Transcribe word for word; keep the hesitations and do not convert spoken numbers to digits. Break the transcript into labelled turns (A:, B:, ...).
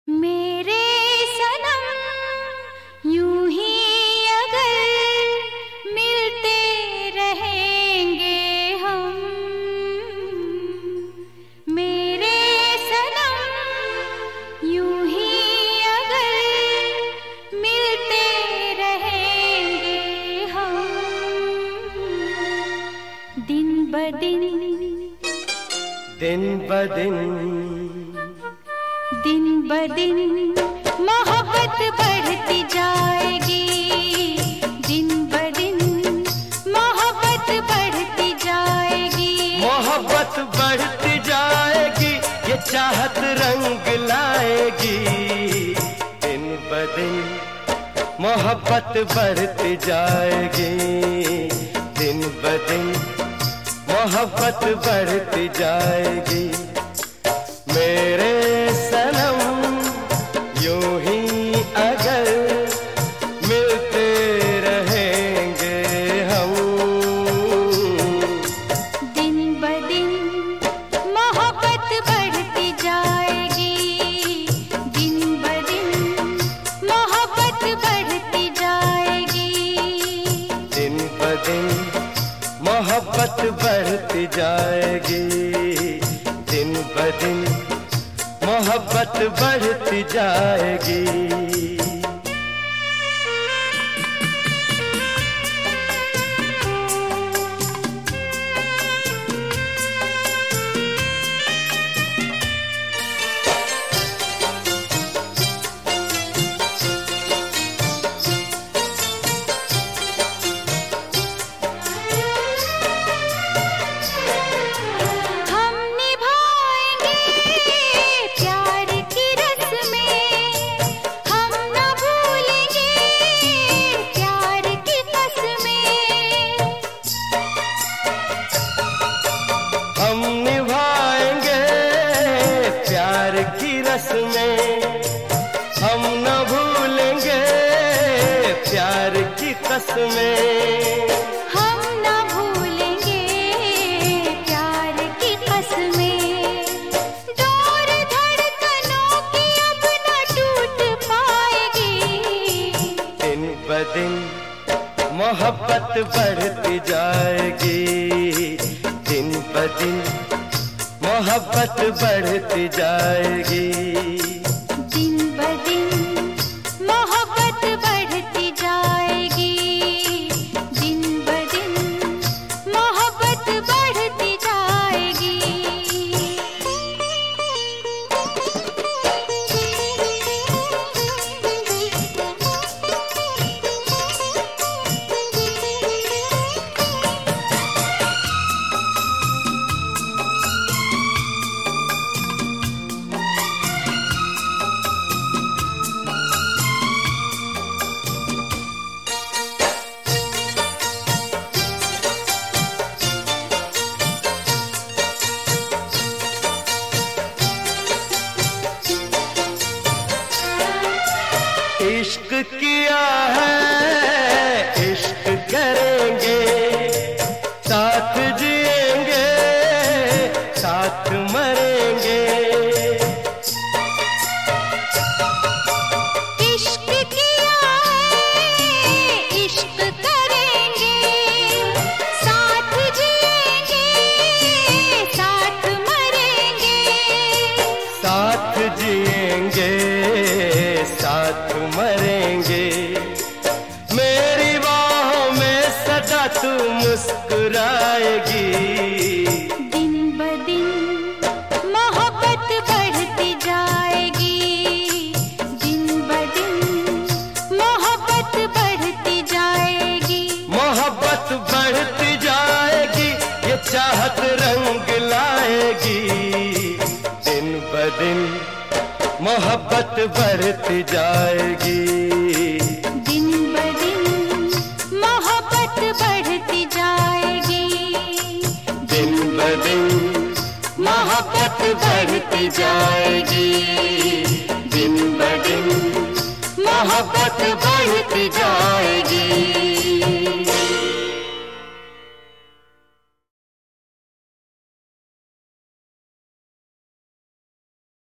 A: मेरे सनम यूं ही अगर मिलते रहेंगे हम, मेरे सनम यूं ही अगर मिलते रहेंगे हम, दिन ब दिन
B: दिन ब दिन
A: दिन ब दिन मोहब्बत बढ़ती जाएगी, दिन ब दिन मोहब्बत बढ़ती जाएगी,
B: मोहब्बत बढ़ती जाएगी, ये चाहत रंग लाएगी। दिन ब दिन मोहब्बत बढ़ती जाएगी, दिन ब दिन मोहब्बत बढ़ती जाएगी। मेरे सनम यूं ही अगर मिलते रहेंगे हम,
A: दिन ब दिन मोहब्बत बढ़ती जाएगी, दिन ब दिन मोहब्बत बढ़ती जाएगी,
B: दिन ब दिन मोहब्बत बढ़ती जाएगी, दिन ब दिन मोहब्बत बढ़ती जाएगी। हम न भूलेंगे प्यार की कसमें,
A: हम न भूलेंगे प्यार की कसमें, डोर धड़कनों की अब न टूट पाएगी।
B: दिन ब दिन मोहब्बत बढ़ती जाएगी, दिन ब दिन मोहब्बत बढ़ती जाएगी,
A: दिन ब दिन मोहब्बत बढ़ती जाएगी, दिन ब दिन मोहब्बत बढ़ती जाएगी।
B: इश्क किया है इश्क करेंगे, साथ जिएंगे साथ मरेंगे।
A: इश्क किया है इश्क करेंगे, साथ जिएंगे साथ मरेंगे,
B: साथ जिएंगे साथ मरेंगे। मेरी बाहों में सदा तू मुस्कुराएगी,
A: दिन ब दिन मोहब्बत बढ़ती जाएगी, दिन ब दिन मोहब्बत बढ़ती जाएगी,
B: मोहब्बत बढ़ती जाएगी, ये चाहत रंग लाएगी। दिन ब दिन मोहब्बत बढ़ती जाएगी,
A: दिन ब दिन मोहब्बत बढ़ती जाएगी,
B: दिन ब दिन मोहब्बत बढ़ती जाएगी, दिन ब दिन मोहब्बत बढ़ती जाएगी।